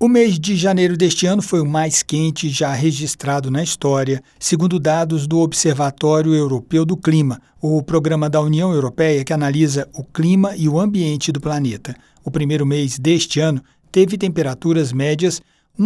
O mês de janeiro deste ano foi o mais quente já registrado na história, segundo dados do Observatório Europeu do Clima, o programa da União Europeia que analisa o clima e o ambiente do planeta. O primeiro mês deste ano teve temperaturas médias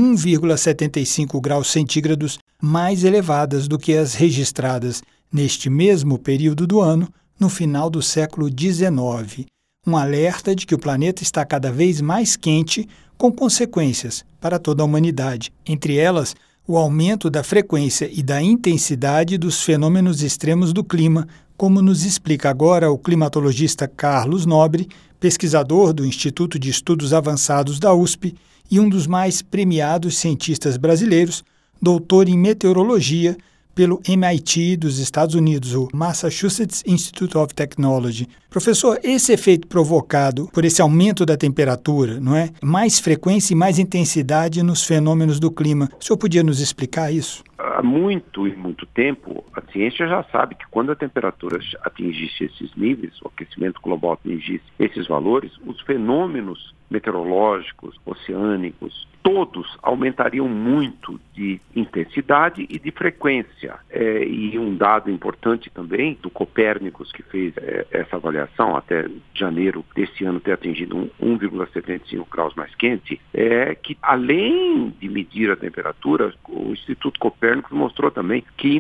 1,75 graus centígrados mais elevadas do que as registradas neste mesmo período do ano, no final do século XIX. Um alerta de que o planeta está cada vez mais quente, com consequências para toda a humanidade, entre elas o aumento da frequência e da intensidade dos fenômenos extremos do clima, como nos explica agora o climatologista Carlos Nobre, pesquisador do Instituto de Estudos Avançados da USP e um dos mais premiados cientistas brasileiros, doutor em meteorologia pelo MIT dos Estados Unidos, o Massachusetts Institute of Technology. Professor, esse efeito provocado por esse aumento da temperatura, não é? Mais frequência e mais intensidade nos fenômenos do clima. O senhor podia nos explicar isso? Há muito tempo, a ciência já sabe que quando a temperatura atingisse esses níveis, o aquecimento global atingisse esses valores, os fenômenos meteorológicos, oceânicos, todos aumentariam muito de intensidade e de frequência. E um dado importante também do Copérnicos, que fez essa avaliação até janeiro desse ano ter atingido 1,75 graus mais quente, é que além de medir a temperatura, o Instituto Copérnicos mostrou também que em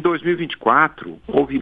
2024 houve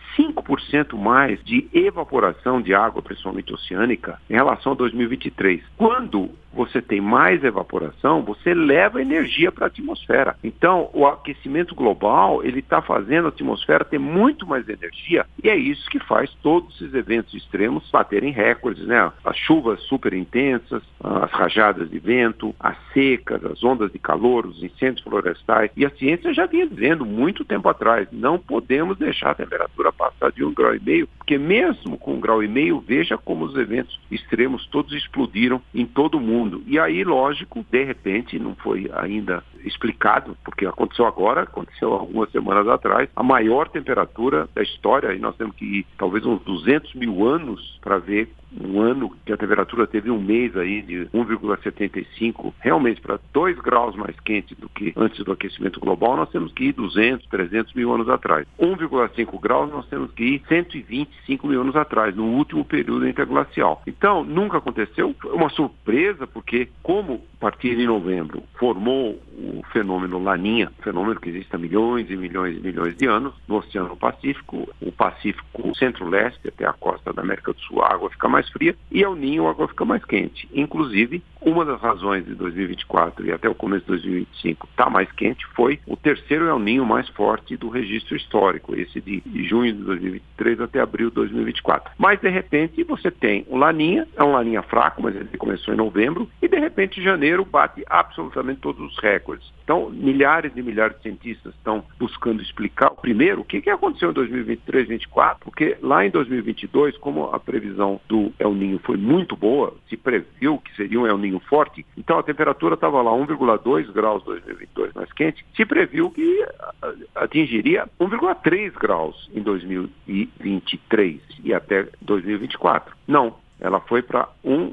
5% mais de evaporação de água, principalmente oceânica, em relação a 2023. Quando você tem mais evaporação, você leva energia para a atmosfera. Então, o aquecimento global, ele está fazendo a atmosfera ter muito mais energia, e é isso que faz todos esses eventos extremos baterem recordes, né? As chuvas super intensas, as rajadas de vento, as secas, as ondas de calor, os incêndios florestais. E a ciência já vinha dizendo muito tempo atrás, não podemos deixar a temperatura passar de 1,5 graus, porque mesmo com 1,5 graus, veja como os eventos extremos todos explodiram em todo o mundo. E aí, lógico, de repente, não foi ainda explicado, porque aconteceu algumas semanas atrás, a maior temperatura da história, e nós temos que ir talvez uns 200 mil anos para ver um ano que a temperatura teve um mês aí de 1,75, realmente para 2 graus mais quente do que antes do aquecimento global, nós temos que ir 200, 300 mil anos atrás. 1,5 graus nós temos que ir 125 mil anos atrás, no último período interglacial. Então, nunca aconteceu, foi uma surpresa, porque como a partir de novembro formou o fenômeno Laninha, fenômeno que existe há milhões e milhões e milhões de anos no Oceano Pacífico, o Pacífico centro-leste até a costa da América do Sul, a água fica mais fria, e El Niño a água fica mais quente. Inclusive, uma das razões de 2024 e até o começo de 2025 está mais quente foi o terceiro El Niño mais forte do registro histórico, esse de junho de 2023 até abril de 2024. Mas, de repente, você tem o Laninha, é um Laninha fraco, mas ele começou em novembro, e, de repente, janeiro bate absolutamente todos os recordes. Então, milhares e milhares de cientistas estão buscando explicar, primeiro, o que aconteceu em 2023 e 2024, porque lá em 2022, como a previsão do El Niño foi muito boa, se previu que seria um El Niño forte, então a temperatura estava lá 1,2 graus em 2022 mais quente, se previu que atingiria 1,3 graus em 2023 e até 2024. Não. Ela foi para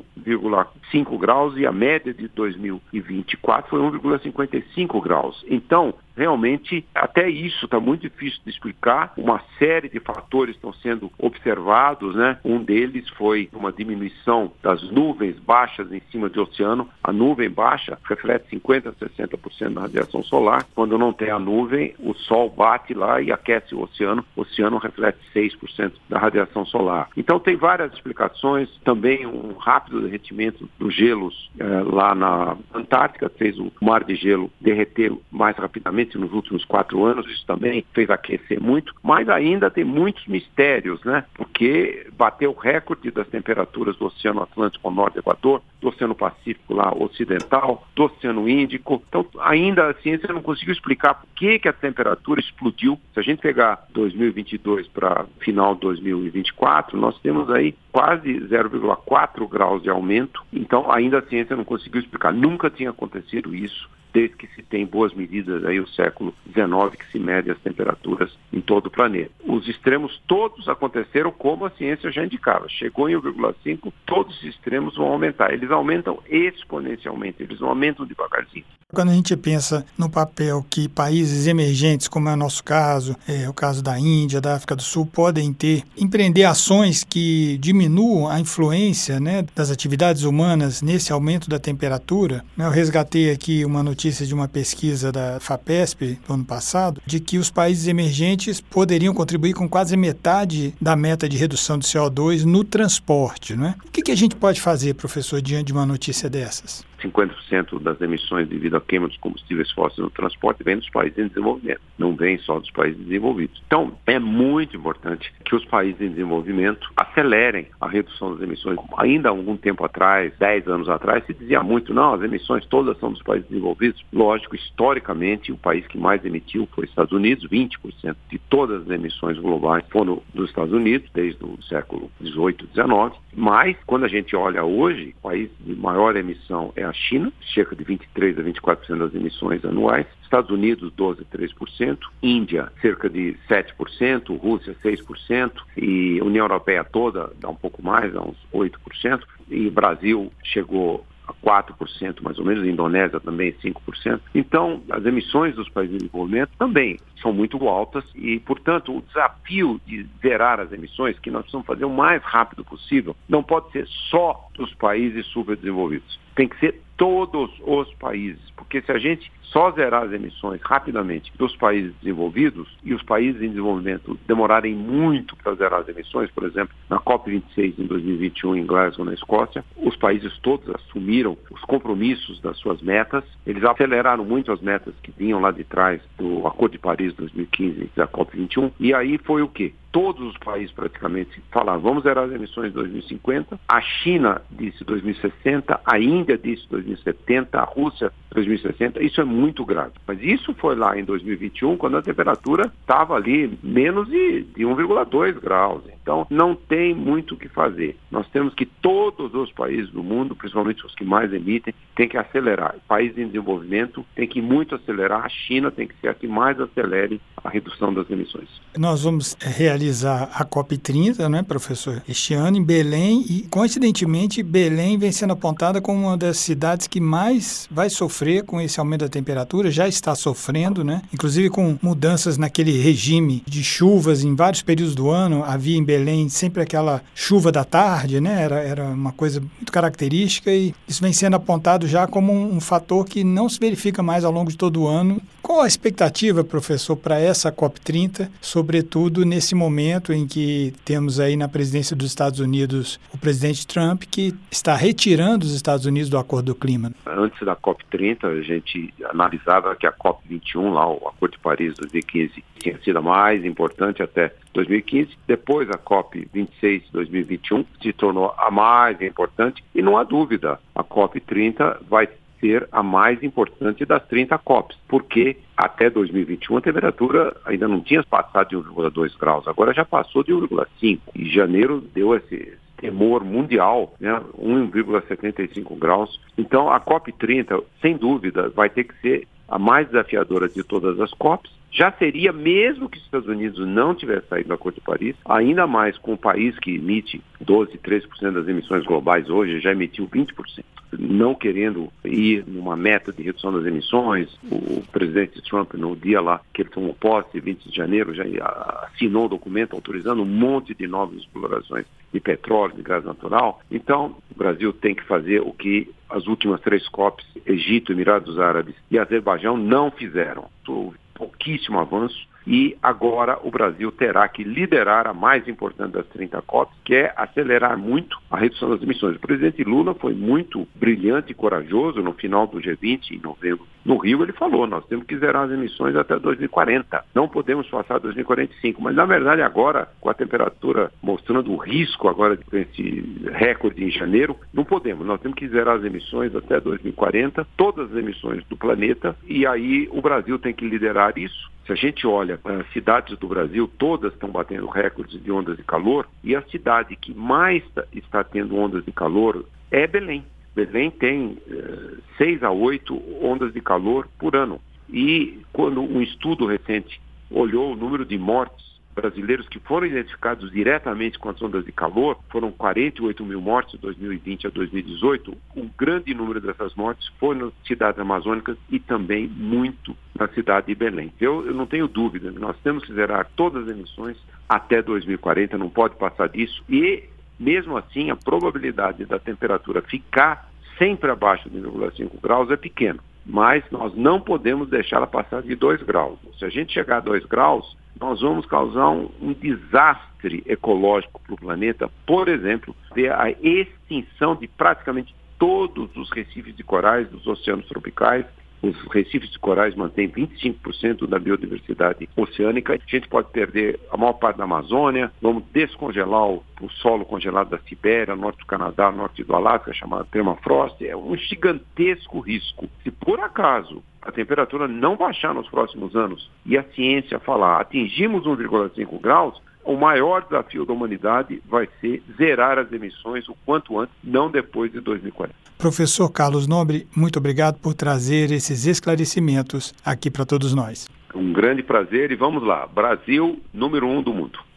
1,5 graus e a média de 2024 foi 1,55 graus. Então, realmente, até isso está muito difícil de explicar. Uma série de fatores estão sendo observados, né? Um deles foi uma diminuição das nuvens baixas em cima do oceano. A nuvem baixa reflete 50% a 60% da radiação solar. Quando não tem a nuvem, o sol bate lá e aquece o oceano. O oceano reflete 6% da radiação solar. Então, tem várias explicações. Também um rápido derretimento dos gelos lá na Antártica fez o mar de gelo derreter mais rapidamente nos últimos 4 anos, isso também fez aquecer muito, mas ainda tem muitos mistérios, né? Porque bateu o recorde das temperaturas do Oceano Atlântico ao norte do Equador, do Oceano Pacífico lá ocidental, do Oceano Índico. Então, ainda a ciência não conseguiu explicar por que a temperatura explodiu. Se a gente pegar 2022 para final de 2024, nós temos aí quase 0,4 graus de aumento. Então, ainda a ciência não conseguiu explicar. Nunca tinha acontecido isso desde que se tem boas medidas, aí o século XIX, que se mede as temperaturas em todo o planeta. Os extremos todos aconteceram como a ciência já indicava. Chegou em 1,5, todos os extremos vão aumentar. Eles aumentam exponencialmente, eles não aumentam devagarzinho. Quando a gente pensa no papel que países emergentes, como é o nosso caso, o caso da Índia, da África do Sul, podem ter, empreender ações que diminuam a influência, né, das atividades humanas nesse aumento da temperatura. Eu resgatei aqui uma notícia de uma pesquisa da FAPESP do ano passado, de que os países emergentes poderiam contribuir com quase metade da meta de redução de CO2 no transporte, né? O que a gente pode fazer, professor, diante de uma notícia dessas? 50% das emissões devido à queima dos combustíveis fósseis no transporte vem dos países em desenvolvimento, não vem só dos países desenvolvidos. Então, é muito importante que os países em desenvolvimento acelerem a redução das emissões. Ainda há algum tempo atrás, 10 anos atrás, se dizia muito, não, as emissões todas são dos países desenvolvidos. Lógico, historicamente, o país que mais emitiu foi os Estados Unidos, 20% de todas as emissões globais foram dos Estados Unidos, desde o século XVIII, XIX. Mas, quando a gente olha hoje, o país de maior emissão é a China, cerca de 23% a 24% das emissões anuais, Estados Unidos 12% a 3%, Índia cerca de 7%, Rússia 6% e União Europeia toda dá um pouco mais, dá uns 8%, e Brasil chegou a 4% mais ou menos, a Indonésia também 5%. Então, as emissões dos países em desenvolvimento também são muito altas e, portanto, o desafio de zerar as emissões, que nós precisamos fazer o mais rápido possível, não pode ser só dos países subdesenvolvidos. Tem que ser todos os países, porque se a gente só zerar as emissões rapidamente dos países desenvolvidos e os países em desenvolvimento demorarem muito para zerar as emissões, por exemplo, na COP26 em 2021 em Glasgow, na Escócia, os países todos assumiram os compromissos das suas metas, eles aceleraram muito as metas que vinham lá de trás do Acordo de Paris 2015 da COP21, e aí foi o quê? Todos os países praticamente falaram, vamos zerar as emissões em 2050, a China disse 2060, a Índia disse 2070, a Rússia 2060, isso é muito grave. Mas isso foi lá em 2021, quando a temperatura estava ali menos de 1,2 graus. Então, não tem muito o que fazer. Nós temos que todos os países do mundo, principalmente os que mais emitem, tem que acelerar. Países em desenvolvimento tem que muito acelerar. A China tem que ser a que mais acelere a redução das emissões. Nós vamos realizar a COP30, né, professor, este ano em Belém e, coincidentemente, Belém vem sendo apontada como uma das cidades que mais vai sofrer com esse aumento da temperatura, já está sofrendo, né? Inclusive com mudanças naquele regime de chuvas em vários períodos do ano. Havia em Belém sempre aquela chuva da tarde, né? Era uma coisa muito característica e isso vem sendo apontado já como um fator que não se verifica mais ao longo de todo o ano. Qual a expectativa, professor, para essa COP30, sobretudo nesse momento em que temos aí na presidência dos Estados Unidos o presidente Trump, que está retirando os Estados Unidos do Acordo do Clima? Antes da COP30, a gente analisava que a COP21, lá, o Acordo de Paris 2015, tinha sido a mais importante até 2015. Depois, a COP26 2021 se tornou a mais importante e não há dúvida, a COP30 vai ser a mais importante das 30 COPs, porque até 2021 a temperatura ainda não tinha passado de 1,2 graus, agora já passou de 1,5. E janeiro deu esse temor mundial, né, 1,75 graus. Então a COP30, sem dúvida, vai ter que ser a mais desafiadora de todas as COPs. Já seria, mesmo que os Estados Unidos não tivesse saído do Acordo de Paris, ainda mais com um país que emite 12%, 13% das emissões globais hoje, já emitiu 20%. Não querendo ir numa meta de redução das emissões, o presidente Trump, no dia lá que ele tomou posse, 20 de janeiro, já assinou o documento autorizando um monte de novas explorações de petróleo, de gás natural. Então, o Brasil tem que fazer o que as últimas 3 COPs, Egito, Emirados Árabes e Azerbaijão, não fizeram. Houve pouquíssimo avanço e agora o Brasil terá que liderar a mais importante das 30 COPs, que é acelerar muito a redução das emissões. O presidente Lula foi muito brilhante e corajoso no final do G20, em novembro, no Rio. Ele falou, nós temos que zerar as emissões até 2040, não podemos passar 2045, mas na verdade agora, com a temperatura mostrando o risco agora com esse recorde em janeiro, não podemos, nós temos que zerar as emissões até 2040, todas as emissões do planeta, e aí o Brasil tem que liderar isso. Se a gente olha as cidades do Brasil, todas estão batendo recordes de ondas de calor, e a cidade que mais está tendo ondas de calor é Belém. Belém tem 6 a 8 ondas de calor por ano. E quando um estudo recente olhou o número de mortes brasileiros que foram identificados diretamente com as ondas de calor, foram 48 mil mortes de 2020 a 2018. Um grande número dessas mortes foi nas cidades amazônicas e também muito na cidade de Belém. Eu não tenho dúvida, nós temos que zerar todas as emissões até 2040, não pode passar disso. E, mesmo assim, a probabilidade da temperatura ficar sempre abaixo de 1,5 graus é pequena. Mas nós não podemos deixá-la passar de 2 graus. Se a gente chegar a 2 graus, nós vamos causar um desastre ecológico para o planeta. Por exemplo, a extinção de praticamente todos os recifes de corais dos oceanos tropicais. Os recifes de corais mantêm 25% da biodiversidade oceânica. A gente pode perder a maior parte da Amazônia, vamos descongelar o solo congelado da Sibéria, norte do Canadá, norte do Alasca, chamado permafrost. É um gigantesco risco. Se por acaso a temperatura não baixar nos próximos anos e a ciência falar atingimos 1,5 graus, o maior desafio da humanidade vai ser zerar as emissões o quanto antes, não depois de 2040. Professor Carlos Nobre, muito obrigado por trazer esses esclarecimentos aqui para todos nós. Um grande prazer e vamos lá. Brasil, número 1 do mundo.